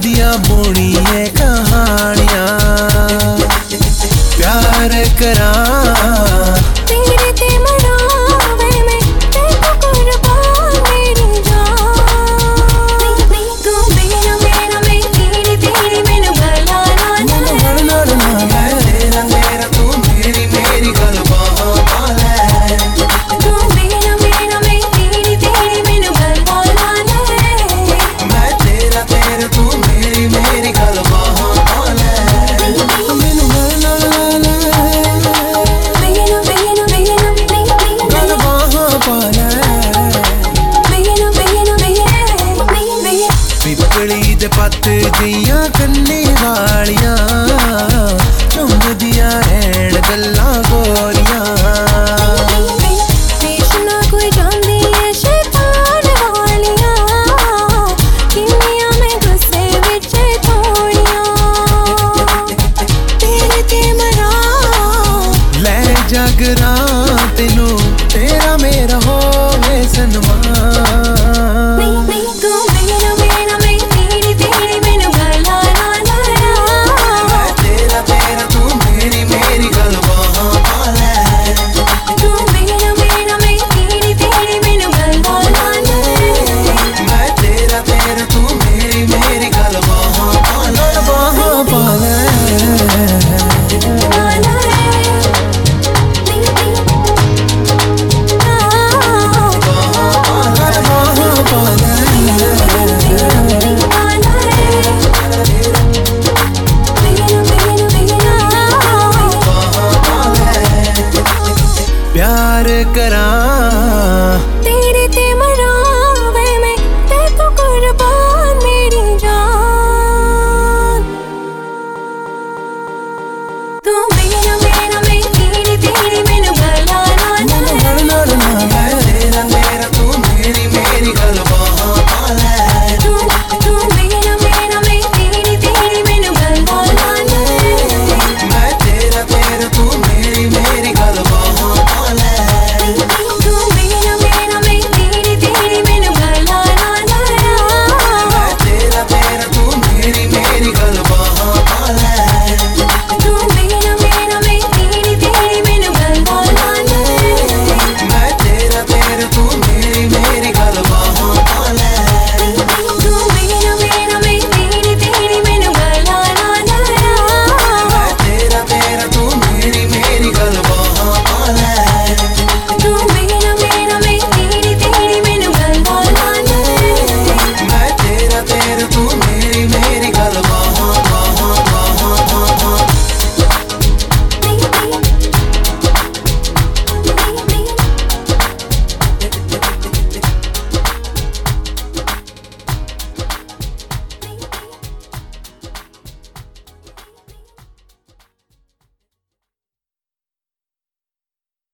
दिया बुनी है कहानियां प्यार करा तेरे ते मनावे मैं तेको कुर्बान मेरी जान तू बिना मेरा मैं तेरी तेरी मैनू भला ना मैं तेरा तेरा तू मेरी मेरी गल बाहां पा लै तू बिना मेरा मैं तेरी तेरी मैनू भला ना मैं तेरा तेरा तू मेरी मेरी गल बाहां पा लै मैनू गल बाहां पा लै पिपली दे पत्त जियां कन्ने वालियां झुमदियां रहण गल्लां गोरियां